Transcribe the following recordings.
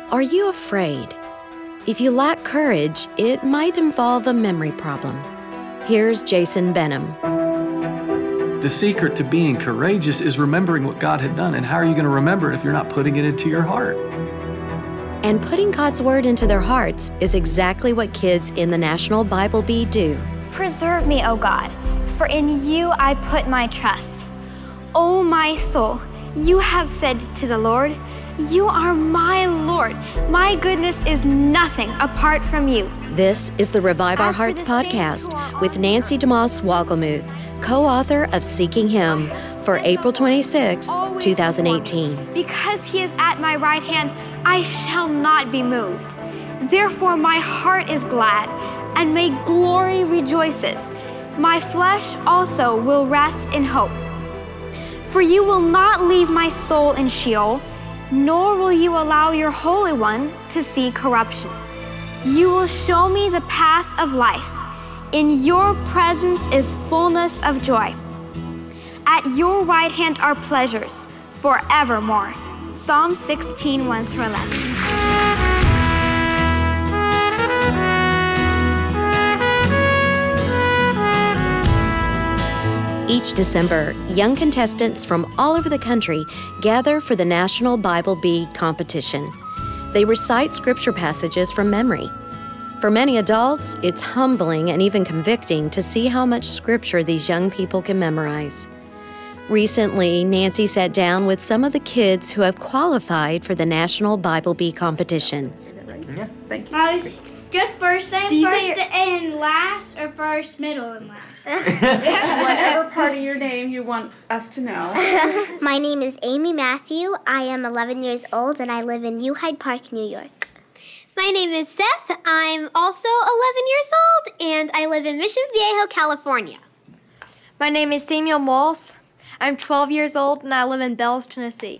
Are you afraid? If you lack courage, it might involve a memory problem. Here's Jason Benham. The secret to being courageous is remembering what God had done. And how are you going to remember it if you're not putting it into your heart? And putting God's Word into their hearts is exactly what kids in the National Bible Bee do. Preserve me, O God, for in you I put my trust. O my soul, you have said to the Lord, you are my Lord. My goodness is nothing apart from you. This is the Revive Our Hearts podcast with Nancy DeMoss Wogelmuth, co-author of Seeking Him, for April 26, 2018. Because he is at my right hand, I shall not be moved. Therefore my heart is glad, and my glory rejoices. My flesh also will rest in hope. For you will not leave my soul in Sheol, nor will you allow your Holy One to see corruption. You will show me the path of life. In your presence is fullness of joy. At your right hand are pleasures forevermore. Psalm 16, 1 through 11. Each December, young contestants from all over the country gather for the National Bible Bee competition. They recite scripture passages from memory. For many adults, it's humbling and even convicting to see how much scripture these young people can memorize. Recently, Nancy sat down with some of the kids who have qualified for the National Bible Bee competition. Yeah, thank you. Just first and last, or first, middle, and last? Whatever part of your name you want us to know. My name is Amy Matthew. I am 11 years old, and I live in New Hyde Park, New York. My name is Seth. I'm also 11 years old, and I live in Mission Viejo, California. My name is Samuel Moss. I'm 12 years old, and I live in Bells, Tennessee.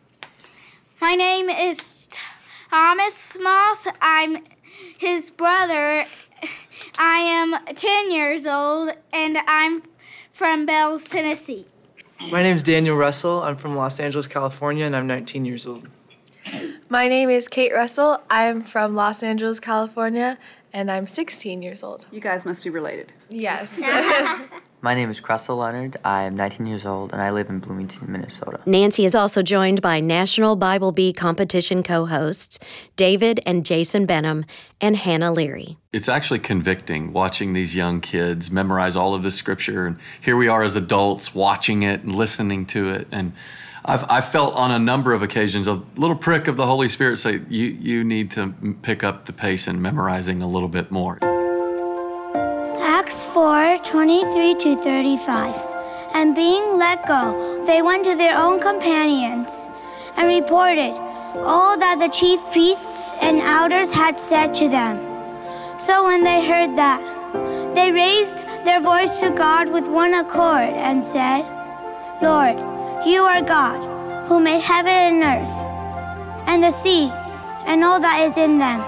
My name is Thomas Moss. I'm his brother. I am 10 years old, and I'm from Bells, Tennessee. My name is Daniel Russell. I'm from Los Angeles, California, and I'm 19 years old. My name is Kate Russell. I'm from Los Angeles, California, and I'm 16 years old. You guys must be related. Yes. My name is Cressel Leonard. I am 19 years old, and I live in Bloomington, Minnesota. Nancy is also joined by National Bible Bee competition co-hosts David and Jason Benham and Hannah Leary. It's actually convicting watching these young kids memorize all of this scripture, and here we are as adults watching it and listening to it. And I've felt on a number of occasions a little prick of the Holy Spirit say, you need to pick up the pace in memorizing a little bit more. Acts 4:23-35. And being let go, they went to their own companions and reported all that the chief priests and elders had said to them. So when they heard that, they raised their voice to God with one accord and said, Lord, you are God, who made heaven and earth, and the sea, and all that is in them.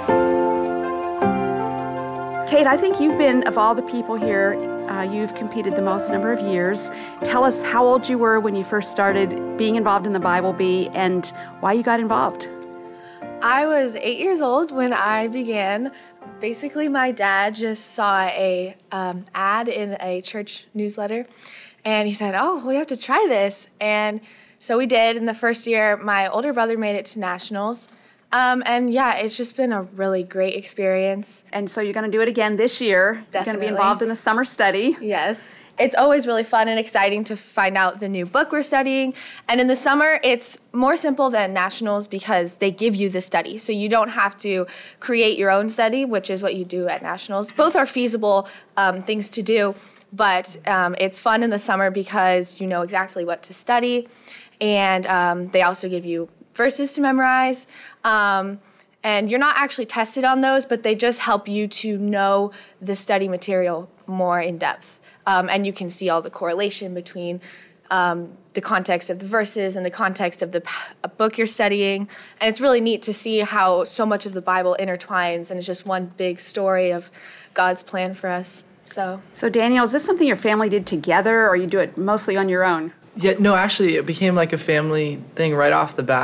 Kate, I think you've been, of all the people here, you've competed the most number of years. Tell us how old you were when you first started being involved in the Bible Bee and why you got involved. I was 8 years old when I began. Basically, my dad just saw a ad in a church newsletter, and he said, oh, we have to try this. And so we did. In the first year, my older brother made it to nationals. And yeah, it's just been a really great experience. And so you're going to do it again this year. Definitely. You're going to be involved in the summer study. Yes. It's always really fun and exciting to find out the new book we're studying. And in the summer, it's more simple than nationals because they give you the study. So you don't have to create your own study, which is what you do at nationals. Both are feasible things to do, but it's fun in the summer because you know exactly what to study. And they also give you verses to memorize. And you're not actually tested on those, but they just help you to know the study material more in depth. And you can see all the correlation between the context of the verses and the context of the book you're studying. And it's really neat to see how so much of the Bible intertwines, and it's just one big story of God's plan for us. So Daniel, is this something your family did together, or you do it mostly on your own? Yeah, no, actually, it became like a family thing right off the bat.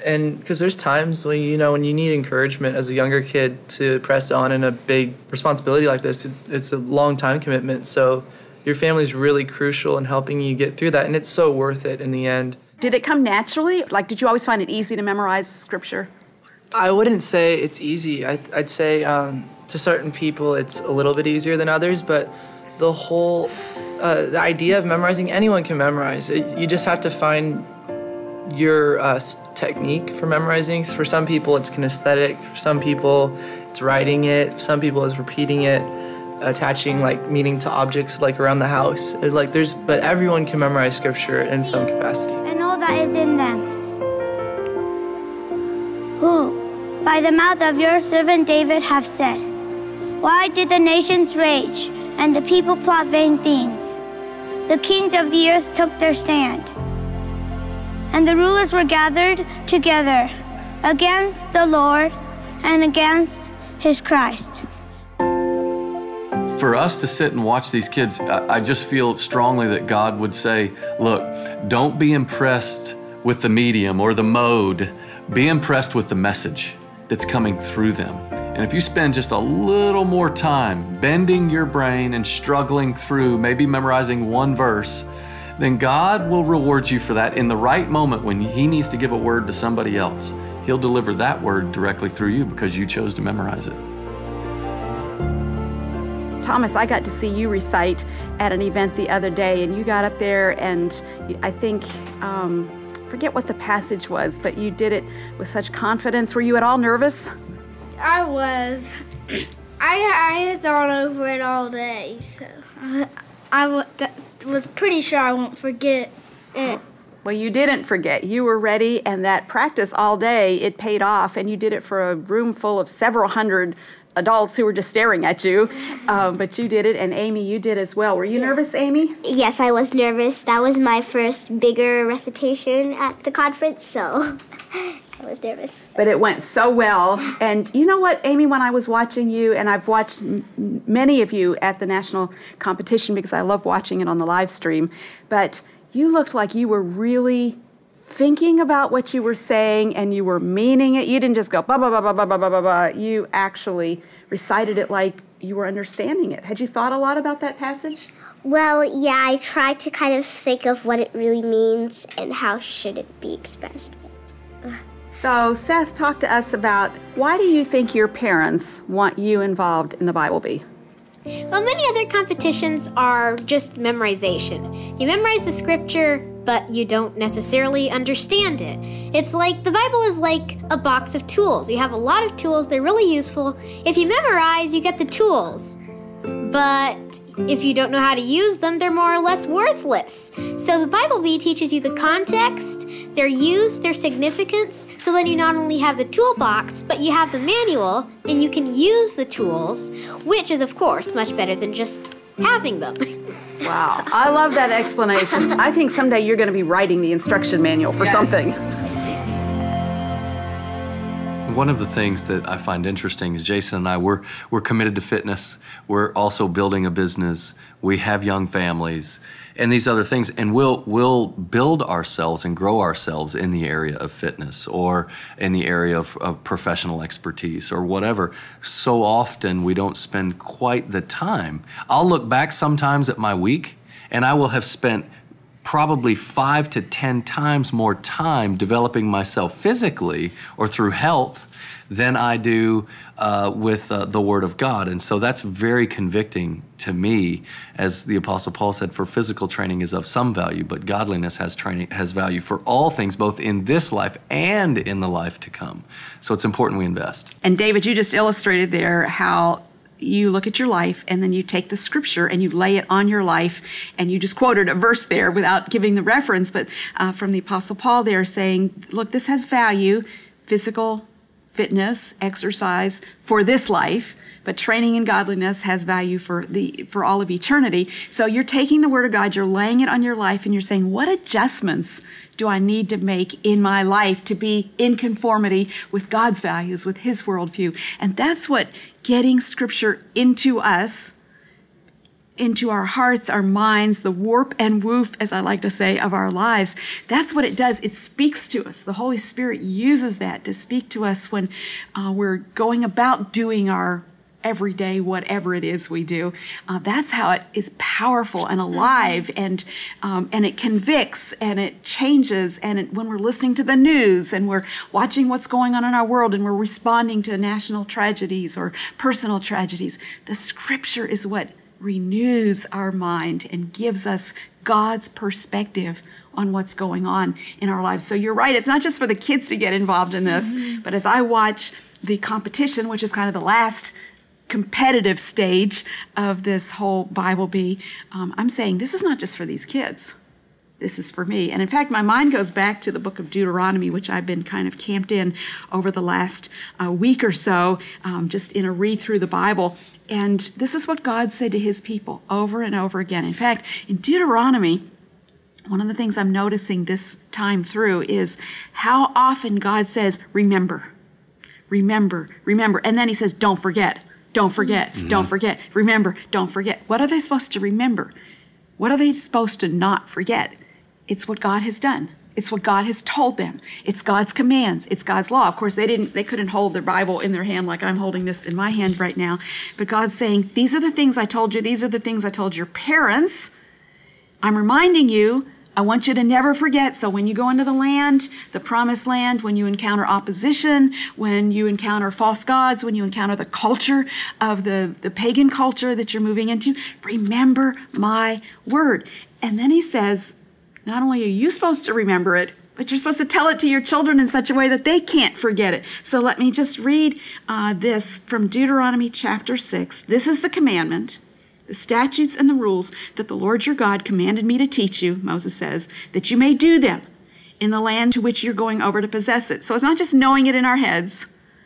And because there's times when, when you need encouragement as a younger kid to press on in a big responsibility like this, it's a long time commitment. So your family's really crucial in helping you get through that, and it's so worth it in the end. Did it come naturally? Like, did you always find it easy to memorize Scripture? I wouldn't say it's easy. I'd say to certain people it's a little bit easier than others, but the whole the idea of memorizing, anyone can memorize. You just have to find your technique for memorizing. For some people it's kinesthetic, for some people it's writing it, for some people it's repeating it, attaching meaning to objects around the house. But everyone can memorize Scripture in some capacity. And all that is in them, who by the mouth of your servant David have said, why did the nations rage and the people plot vain things? The kings of the earth took their stand, and the rulers were gathered together against the Lord and against his Christ. For us to sit and watch these kids, I just feel strongly that God would say, look, don't be impressed with the medium or the mode. Be impressed with the message that's coming through them. And if you spend just a little more time bending your brain and struggling through, maybe memorizing one verse, then God will reward you for that in the right moment when He needs to give a word to somebody else. He'll deliver that word directly through you because you chose to memorize it. Thomas, I got to see you recite at an event the other day, and you got up there and I think, forget what the passage was, but you did it with such confidence. Were you at all nervous? I was. I had thought over it all day, so I was pretty sure I won't forget it. Well, you didn't forget. You were ready, and that practice all day, it paid off, and you did it for a room full of several hundred adults who were just staring at you, but you did it, and Amy, you did as well. Were you nervous, Amy? Yes, I was nervous. That was my first bigger recitation at the conference, so I was nervous. But it went so well, and you know what, Amy, when I was watching you, and I've watched many of you at the national competition because I love watching it on the live stream, but you looked like you were really thinking about what you were saying, and you were meaning it. You didn't just go, ba, ba, ba, ba, ba, ba, ba, ba, ba. You actually recited it like you were understanding it. Had you thought a lot about that passage? Well, yeah, I tried to kind of think of what it really means and how should it be expressed. So, Seth, talk to us about why do you think your parents want you involved in the Bible Bee? Well, many other competitions are just memorization. You memorize the scripture, but you don't necessarily understand it. It's like the Bible is like a box of tools. You have a lot of tools, they're really useful. If you memorize, you get the tools. But if you don't know how to use them, they're more or less worthless. So the Bible Bee teaches you the context, their use, their significance, so then you not only have the toolbox, but you have the manual, and you can use the tools, which is, of course, much better than just having them. Wow, I love that explanation. I think someday you're going to be writing the instruction manual for something. One of the things that I find interesting is Jason and I, we're committed to fitness. We're also building a business. We have young families and these other things, and we'll build ourselves and grow ourselves in the area of fitness or in the area of professional expertise or whatever. So often we don't spend quite the time. I'll look back sometimes at my week, and I will have spent probably 5 to 10 times more time developing myself physically or through health than I do with the Word of God. And so that's very convicting to me. As the Apostle Paul said, for physical training is of some value, but godliness has value for all things, both in this life and in the life to come. So it's important we invest. And David, you just illustrated there how you look at your life and then you take the scripture and you lay it on your life, and you just quoted a verse there without giving the reference, but from the Apostle Paul there saying, look, this has value, physical fitness, exercise for this life, but training in godliness has value for all of eternity. So you're taking the Word of God, you're laying it on your life, and you're saying, what adjustments do I need to make in my life to be in conformity with God's values, with His worldview? And that's what getting Scripture into us into our hearts, our minds, the warp and woof, as I like to say, of our lives. That's what it does. It speaks to us. The Holy Spirit uses that to speak to us when we're going about doing our everyday, whatever it is we do. That's how it is powerful and alive, and it convicts and it changes. And when we're listening to the news and we're watching what's going on in our world and we're responding to national tragedies or personal tragedies, the Scripture is what renews our mind and gives us God's perspective on what's going on in our lives. So you're right, it's not just for the kids to get involved in this, but as I watch the competition, which is kind of the last competitive stage of this whole Bible Bee, I'm saying this is not just for these kids. This is for me. And in fact, my mind goes back to the book of Deuteronomy, which I've been kind of camped in over the last week or so, just in a read through the Bible. And this is what God said to his people over and over again. In fact, in Deuteronomy, one of the things I'm noticing this time through is how often God says, remember, remember, remember. And then he says, don't forget, don't forget, don't forget, remember, don't forget. What are they supposed to remember? What are they supposed to not forget? It's what God has done. It's what God has told them. It's God's commands. It's God's law. Of course, they couldn't hold their Bible in their hand like I'm holding this in my hand right now. But God's saying, these are the things I told you. These are the things I told your parents. I'm reminding you. I want you to never forget. So when you go into the land, the promised land, when you encounter opposition, when you encounter false gods, when you encounter the culture of the pagan culture that you're moving into, remember my word. And then he says, not only are you supposed to remember it, but you're supposed to tell it to your children in such a way that they can't forget it. So let me just read this from Deuteronomy chapter 6. This is the commandment, the statutes and the rules that the Lord your God commanded me to teach you, Moses says, that you may do them in the land to which you're going over to possess it. So it's not just knowing it in our heads.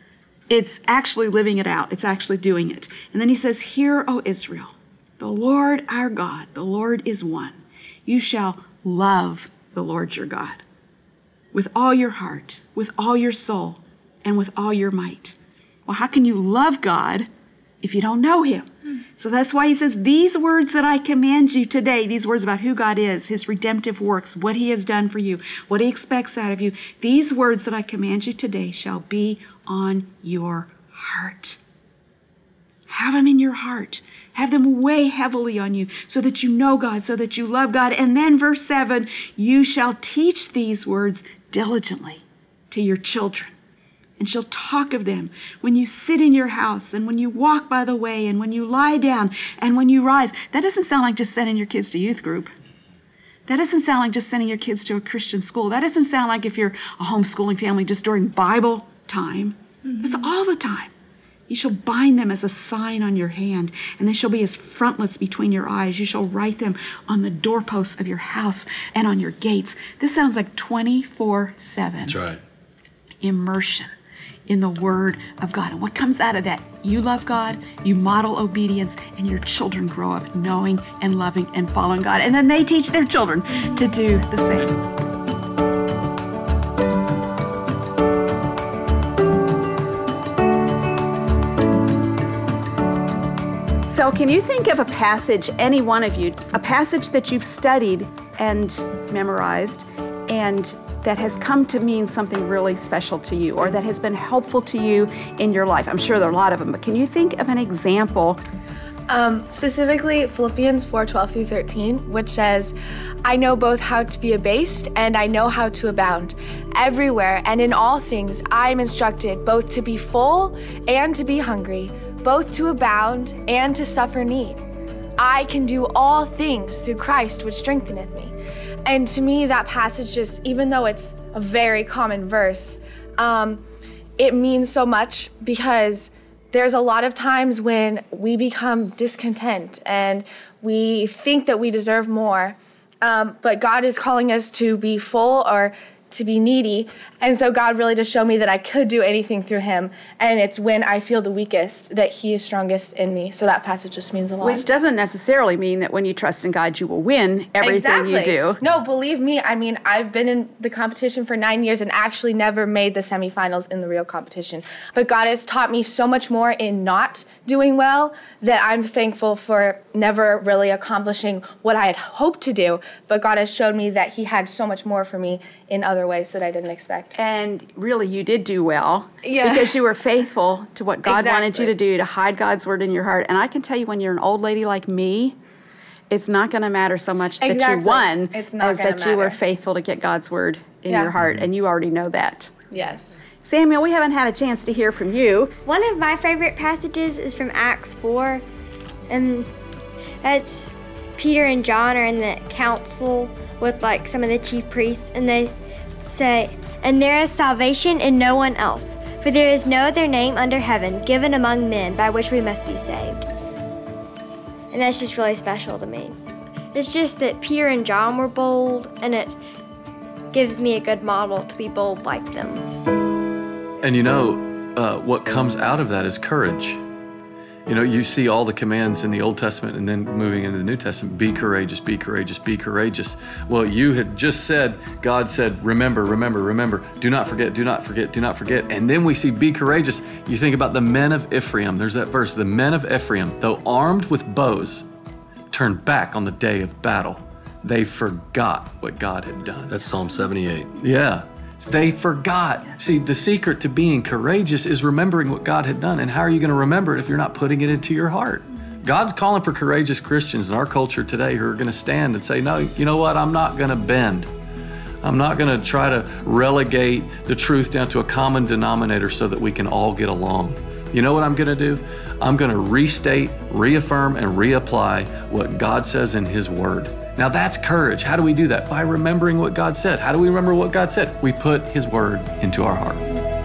It's actually living it out. It's actually doing it. And then he says, hear, O Israel, the Lord our God, the Lord is one. You shall love the Lord your God with all your heart, with all your soul, and with all your might. Well, how can you love God if you don't know him? So that's why he says, these words that I command you today, these words about who God is, his redemptive works, what he has done for you, what he expects out of you, these words that I command you today shall be on your heart. Have them in your heart. Have them weigh heavily on you so that you know God, so that you love God. And then verse 7, you shall teach these words diligently to your children, and shall talk of them when you sit in your house, and when you walk by the way, and when you lie down, and when you rise. That doesn't sound like just sending your kids to youth group. That doesn't sound like just sending your kids to a Christian school. That doesn't sound like if you're a homeschooling family just during Bible time. It's all the time. You shall bind them as a sign on your hand, and they shall be as frontlets between your eyes. You shall write them on the doorposts of your house and on your gates. This sounds like 24/7. That's right. Immersion in the Word of God. And what comes out of that? You love God, you model obedience, and your children grow up knowing and loving and following God. And then they teach their children to do the same. So can you think of a passage, any one of you, a passage that you've studied and memorized and that has come to mean something really special to you, or that has been helpful to you in your life? I'm sure there are a lot of them, but can you think of an example? Specifically Philippians 4:12-13, which says, I know both how to be abased and I know how to abound. Everywhere and in all things I am instructed both to be full and to be hungry, both to abound and to suffer need. I can do all things through Christ which strengtheneth me. And to me, that passage, just even though it's a very common verse, it means so much, because there's a lot of times when we become discontent and we think that we deserve more, but God is calling us to be full or to be needy. And so God really just showed me that I could do anything through him. And it's when I feel the weakest that he is strongest in me. So that passage just means a lot. Which doesn't necessarily mean that when you trust in God, you will win everything you do. No, believe me. I mean, I've been in the competition for 9 years and actually never made the semifinals in the real competition. But God has taught me so much more in not doing well that I'm thankful for never really accomplishing what I had hoped to do. But God has showed me that he had so much more for me in other ways that I didn't expect. And really, you did do well Yeah. because you were faithful to what God wanted Exactly. you to do, to hide God's word in your heart. And I can tell you, when you're an old lady like me, it's not going to matter so much that you Exactly. won It's not as gonna that you were matter. faithful to get God's word in Yeah. your heart. And you already know that. Yes. Samuel, we haven't had a chance to hear from you. One of my favorite passages is from Acts 4, and that's Peter and John are in the council with like some of the chief priests, and they say, "And there is salvation in no one else, for there is no other name under heaven given among men by which we must be saved." And that's just really special to me. It's just that Peter and John were bold, and it gives me a good model to be bold like them. And what comes out of that is courage. You see all the commands in the Old Testament and then moving into the New Testament, be courageous, be courageous, be courageous. Well, you had just said, God said, remember, remember, remember, do not forget, do not forget, do not forget. And then we see be courageous. You think about the men of Ephraim. There's that verse, the men of Ephraim, though armed with bows, turned back on the day of battle. They forgot what God had done. That's Psalm 78. Yeah. They forgot. See, the secret to being courageous is remembering what God had done. And how are you going to remember it if you're not putting it into your heart? God's calling for courageous Christians in our culture today who are going to stand and say, no, you know what? I'm not going to bend. I'm not going to try to relegate the truth down to a common denominator so that we can all get along. You know what I'm going to do? I'm going to restate, reaffirm, and reapply what God says in His Word. Now that's courage. How do we do that? By remembering what God said. How do we remember what God said? We put His Word into our heart.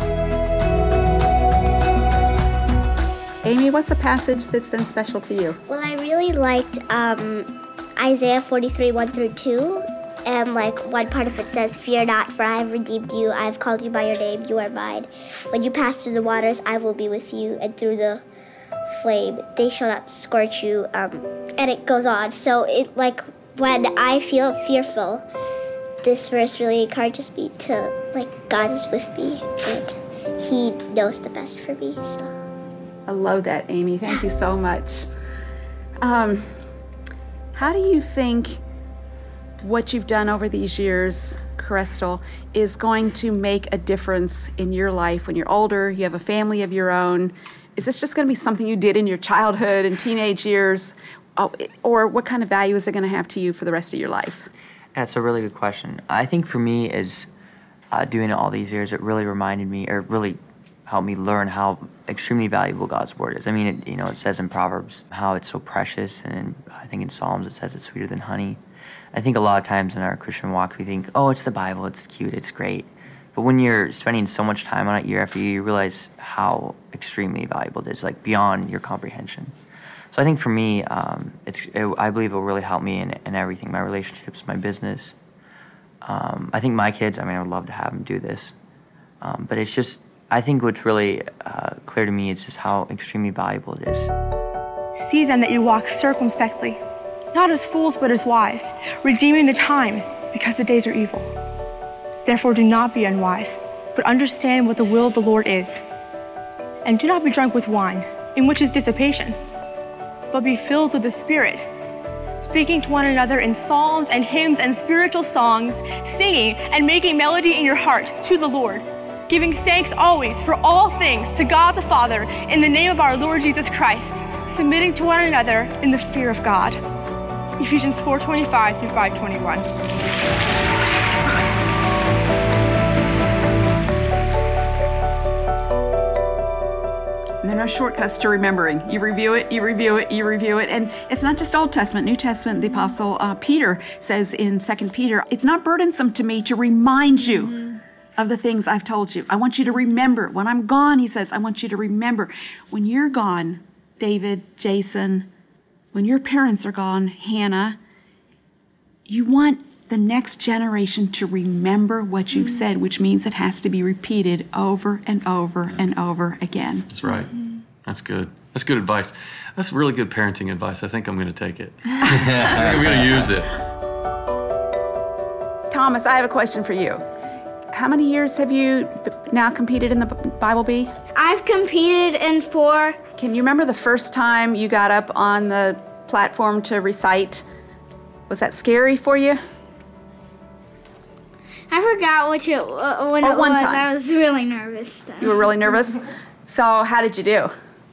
Amy, what's a passage that's been special to you? Well, I really liked Isaiah 43, 1 through 2. And one part of it says, "Fear not, for I have redeemed you. I have called you by your name. You are mine. When you pass through the waters, I will be with you. And through the flame, they shall not scorch you." And it goes on. So when I feel fearful, this verse really encourages me to, God is with me. And He knows the best for me. So I love that, Amy. Thank you so much. How do you think what you've done over these years, Crystal, is going to make a difference in your life when you're older, you have a family of your own? Is this just going to be something you did in your childhood and teenage years? Or what kind of value is it going to have to you for the rest of your life? That's a really good question. I think for me, is doing it all these years, it really reminded me, or really helped me learn how extremely valuable God's Word is. I mean, it says in Proverbs how it's so precious, and I think in Psalms it says it's sweeter than honey. I think a lot of times in our Christian walk, we think, oh, it's the Bible, it's cute, it's great. But when you're spending so much time on it year after year, you realize how extremely valuable it is, beyond your comprehension. So I think for me, I believe it will really help me in everything, my relationships, my business. I think my kids, I would love to have them do this. But it's just, I think what's really clear to me is just how extremely valuable it is. See then that you walk circumspectly, not as fools but as wise, redeeming the time, because the days are evil. Therefore do not be unwise, but understand what the will of the Lord is. And do not be drunk with wine, in which is dissipation, but be filled with the Spirit, speaking to one another in psalms and hymns and spiritual songs, singing and making melody in your heart to the Lord, giving thanks always for all things to God the Father in the name of our Lord Jesus Christ, submitting to one another in the fear of God. Ephesians 4:25 through 5:21. And there are no shortcuts to remembering. You review it, you review it, you review it. And it's not just Old Testament, New Testament. The Apostle Peter says in 2 Peter, it's not burdensome to me to remind you of the things I've told you. I want you to remember. When I'm gone, he says, I want you to remember. When you're gone, David, Jason, when your parents are gone, Hannah, you want the next generation to remember what you've said, which means it has to be repeated over and over and over again. That's right. That's good. That's good advice. That's really good parenting advice. I think I'm going to take it. I'm going to use it. Thomas, I have a question for you. How many years have you now competed in the Bible Bee? I've competed in 4. Can you remember the first time you got up on the platform to recite? Was that scary for you? I forgot when it was. Time. I was really nervous though. You were really nervous? So how did you do?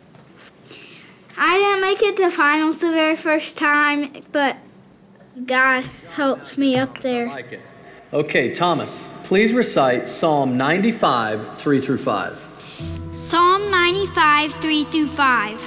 I didn't make it to finals the very first time, but God helped me up there. I like it. Okay, Thomas, please recite Psalm 95, 3 through 5. Psalm 95, 3 through 5.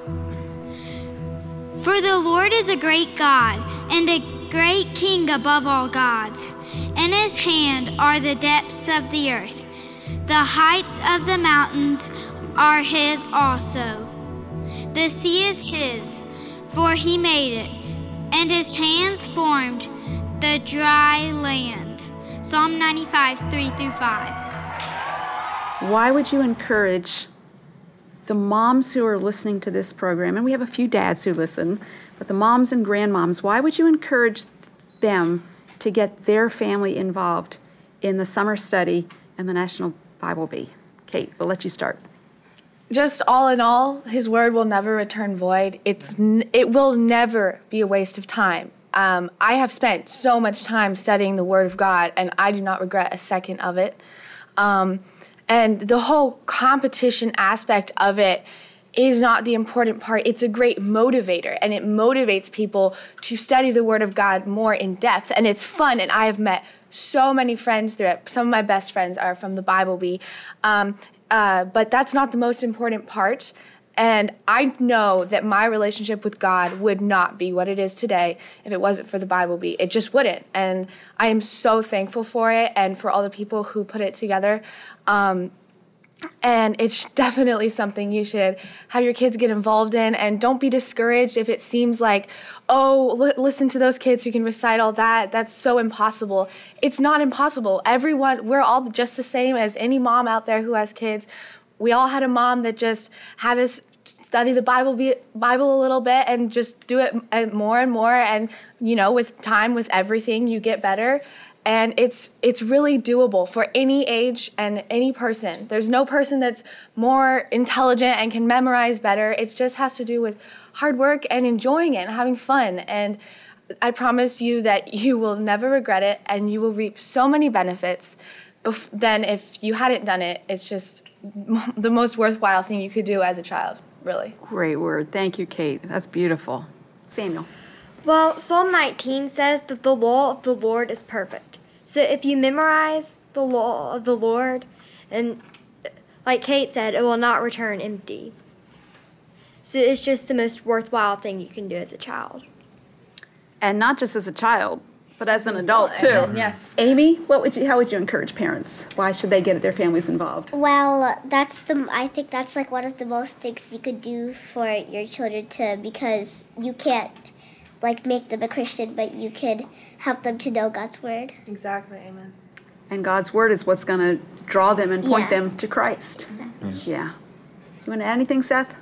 For the Lord is a great God and a great King above all gods. In his hand are the depths of the earth. The heights of the mountains are his also. The sea is his, for he made it, and his hands formed the dry land. Psalm 95, 3 through 5. Why would you encourage the moms who are listening to this program, and we have a few dads who listen, but the moms and grandmoms, why would you encourage them to get their family involved in the summer study and the National Bible Bee? Kate, we'll let you start. Just all in all, his word will never return void. It will never be a waste of time. I have spent so much time studying the Word of God, and I do not regret a second of it. And the whole competition aspect of it is not the important part. It's a great motivator, and it motivates people to study the Word of God more in depth, and it's fun, and I have met so many friends through it. Some of my best friends are from the Bible Bee. But that's not the most important part. And I know that my relationship with God would not be what it is today if it wasn't for the Bible Bee. It just wouldn't. And I am so thankful for it and for all the people who put it together. And it's definitely something you should have your kids get involved in. And don't be discouraged if it seems like, listen to those kids who can recite all that. That's so impossible. It's not impossible. We're all just the same as any mom out there who has kids. We all had a mom that just had us study the Bible a little bit and just do it more and more. And, with time, with everything, you get better. And it's really doable for any age and any person. There's no person that's more intelligent and can memorize better. It just has to do with hard work and enjoying it and having fun. And I promise you that you will never regret it, and you will reap so many benefits than if you hadn't done it. It's just the most worthwhile thing you could do as a child, really. Great word. Thank you, Kate. That's beautiful. Samuel. Well, Psalm 19 says that the law of the Lord is perfect. So if you memorize the law of the Lord, and like Kate said, it will not return empty. So it's just the most worthwhile thing you can do as a child. And not just as a child, but as an adult too. Yes. Amy, how would you encourage parents? Why should they get their families involved? Well, I think that's like one of the most things you could do for your children because you can't make them a Christian, but you could help them to know God's word. Exactly, amen. And God's word is what's going to draw them and point them to Christ. Exactly. Yeah. You want to add anything, Seth?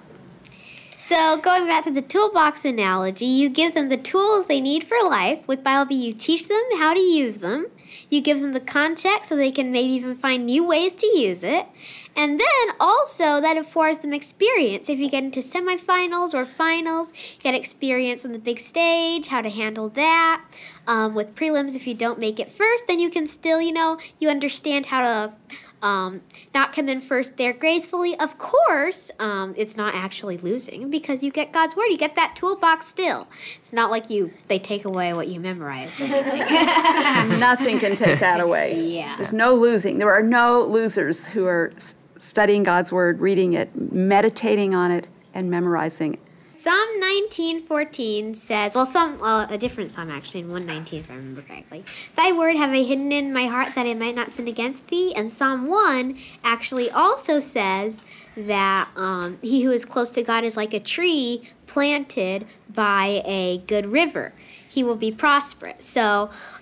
So going back to the toolbox analogy, you give them the tools they need for life. With Bible Bee, you teach them how to use them. You give them the context so they can maybe even find new ways to use it. And then also that affords them experience. If you get into semifinals or finals, you get experience on the big stage, how to handle that. With prelims, if you don't make it first, then you can still, you understand how to not come in first there gracefully. Of course, it's not actually losing because you get God's word. You get that toolbox still. It's not like they take away what you memorized or anything. Nothing can take that away. Yeah. There's no losing. There are no losers who are studying God's word, reading it, meditating on it, and memorizing it. Psalm 19:14 says, a different psalm actually, in 119 if I remember correctly. Thy word have I hidden in my heart that I might not sin against thee. And Psalm 1 actually also says that he who is close to God is like a tree planted by a good river. He will be prosperous. So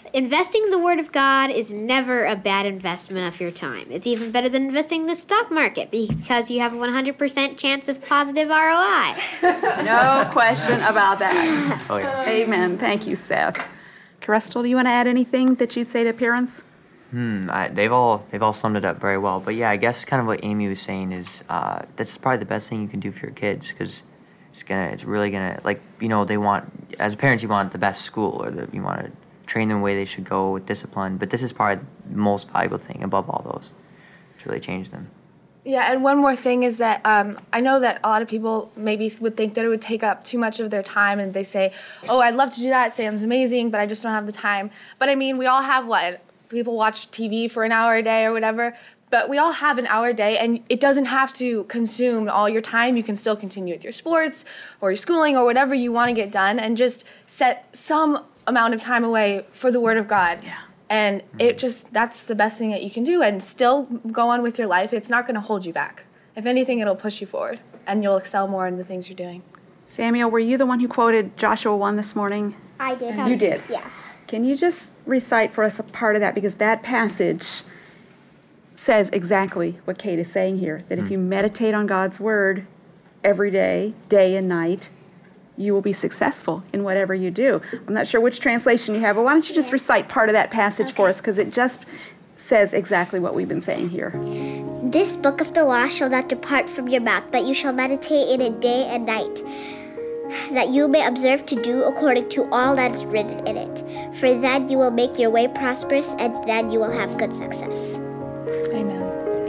Investing in the Word of God is never a bad investment of your time. It's even better than investing in the stock market because you have a 100% chance of positive ROI. No question about that. Oh, yeah. Amen. Thank you, Seth. Carestal, do you want to add anything that you'd say to parents? They've all summed it up very well. But yeah, I guess kind of what Amy was saying is that's probably the best thing you can do for your kids, because it's really gonna, like, you know, they want, as parents, you want the best school, or you want to train them the way they should go with discipline. But this is probably the most valuable thing above all those to really change them. Yeah, and one more thing is that I know that a lot of people maybe would think that it would take up too much of their time, and they say, oh, I'd love to do that, it sounds amazing, but I just don't have the time. But I mean, we all have people watch TV for an hour a day or whatever, but we all have an hour a day, and it doesn't have to consume all your time. You can still continue with your sports or your schooling or whatever you want to get done, and just set some amount of time away for the Word of God. Yeah. And that's the best thing that you can do, and still go on with your life. It's not going to hold you back. If anything, it'll push you forward, and you'll excel more in the things you're doing. Samuel, were you the one who quoted Joshua 1 this morning? I did. You did? Yeah. Can you just recite for us a part of that? Because that passage says exactly what Kate is saying here, that if you meditate on God's Word every day, day and night, you will be successful in whatever you do. I'm not sure which translation you have, but why don't you just recite part of that passage for us, because it just says exactly what we've been saying here. This book of the law shall not depart from your mouth, but you shall meditate in it day and night, that you may observe to do according to all that is written in it. For then you will make your way prosperous, and then you will have good success. Amen.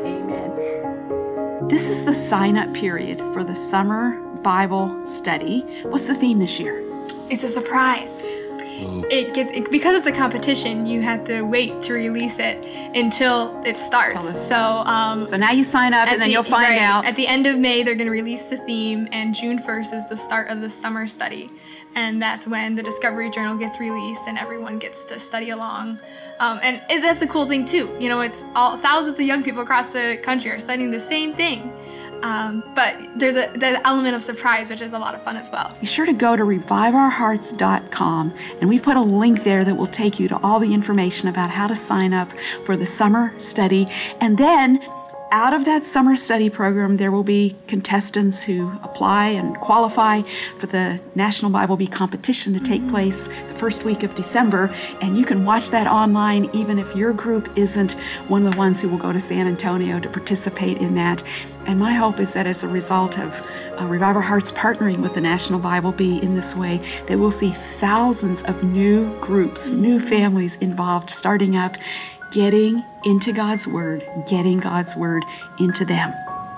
Amen. This is the sign-up period for the Summer Bible Study. What's the theme this year? It's a surprise. Because it's a competition, you have to wait to release it until it starts. So now you sign up, and then you'll find out. At the end of May, they're going to release the theme, and June 1st is the start of the summer study. And that's when the Discovery Journal gets released, and everyone gets to study along. That's a cool thing, too. You know, it's thousands of young people across the country are studying the same thing. But there's the element of surprise, which is a lot of fun as well. Be sure to go to reviveourhearts.com, and we've put a link there that will take you to all the information about how to sign up for the summer study. And then out of that summer study program, there will be contestants who apply and qualify for the National Bible Bee competition to take place the first week of December. And you can watch that online, even if your group isn't one of the ones who will go to San Antonio to participate in that. And my hope is that as a result of Revive Our Hearts partnering with the National Bible Bee in this way, that we'll see thousands of new groups, new families involved, starting up, getting into God's Word, getting God's Word into them.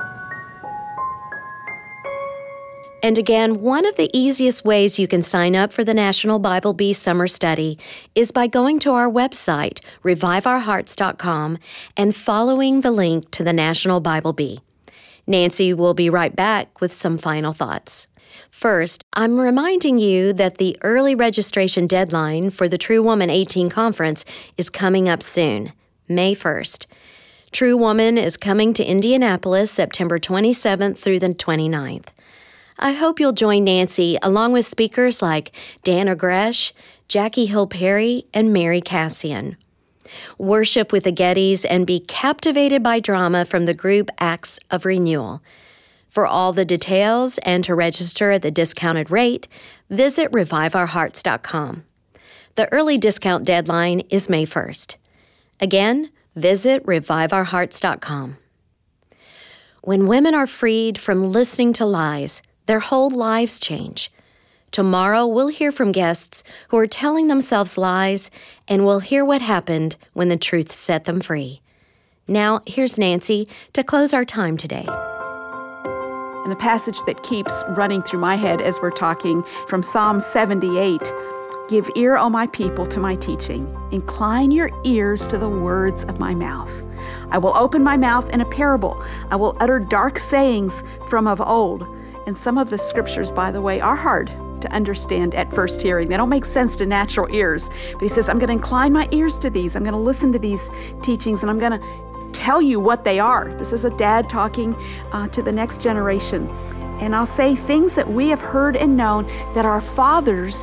And again, one of the easiest ways you can sign up for the National Bible Bee Summer Study is by going to our website, reviveourhearts.com, and following the link to the National Bible Bee. Nancy will be right back with some final thoughts. First, I'm reminding you that the early registration deadline for the True Woman 18 conference is coming up soon, May 1st. True Woman is coming to Indianapolis September 27th through the 29th. I hope you'll join Nancy along with speakers like Dan Ogresh, Jackie Hill Perry, and Mary Cassian. Worship with the Gettys and be captivated by drama from the group Acts of Renewal. For all the details and to register at the discounted rate, visit reviveourhearts.com. The early discount deadline is May 1st. Again, visit reviveourhearts.com. When women are freed from listening to lies, their whole lives change. Tomorrow, we'll hear from guests who are telling themselves lies, and we'll hear what happened when the truth set them free. Now, here's Nancy to close our time today. And the passage that keeps running through my head as we're talking from Psalm 78, "Give ear, O my people, to my teaching. Incline your ears to the words of my mouth. I will open my mouth in a parable. I will utter dark sayings from of old." And some of the scriptures, by the way, are hard to understand at first hearing. They don't make sense to natural ears. But he says, I'm going to incline my ears to these. I'm going to listen to these teachings, and I'm going to tell you what they are. This is a dad talking to the next generation. And I'll say things that we have heard and known that our fathers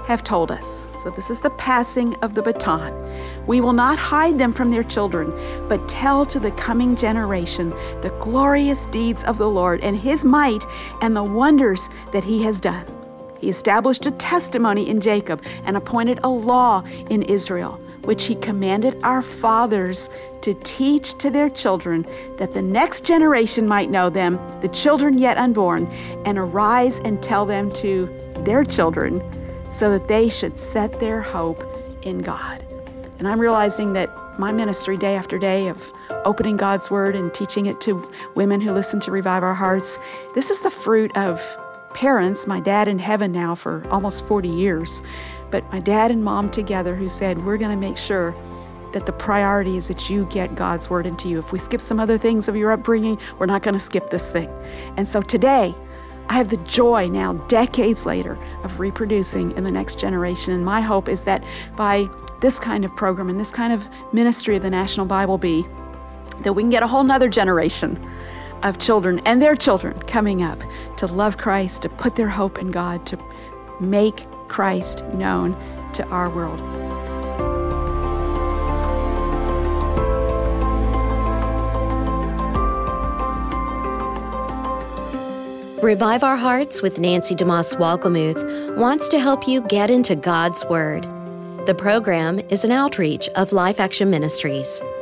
have told us. So this is the passing of the baton. We will not hide them from their children, but tell to the coming generation the glorious deeds of the Lord and his might and the wonders that he has done. He established a testimony in Jacob and appointed a law in Israel, which he commanded our fathers to teach to their children, that the next generation might know them, the children yet unborn, and arise and tell them to their children, so that they should set their hope in God. And I'm realizing that my ministry day after day of opening God's Word and teaching it to women who listen to Revive Our Hearts, this is the fruit of parents, my dad in heaven now for almost 40 years, but my dad and mom together who said, we're going to make sure that the priority is that you get God's Word into you. If we skip some other things of your upbringing, we're not going to skip this thing. And so today, I have the joy now, decades later, of reproducing in the next generation. And my hope is that by this kind of program and this kind of ministry of the National Bible Bee, that we can get a whole nother generation of children and their children coming up to love Christ, to put their hope in God, to make Christ known to our world. Revive Our Hearts with Nancy DeMoss Wolgemuth wants to help you get into God's Word. The program is an outreach of Life Action Ministries.